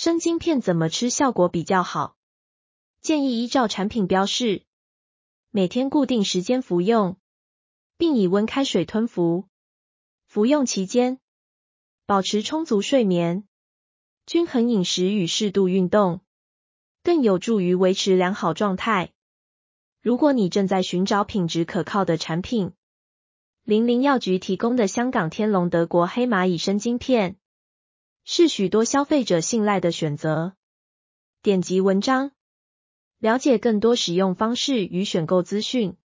生晶片怎么吃效果比较好？建议依照产品标示，每天固定时间服用，并以温开水吞服。服用期间，保持充足睡眠、均衡饮食与适度运动，更有助于维持良好状态。如果你正在寻找品质可靠的产品，00药局提供的香港天龙德国黑蚂蚁生晶片是许多消费者信赖的选择。点击文章，了解更多使用方式与选购资讯。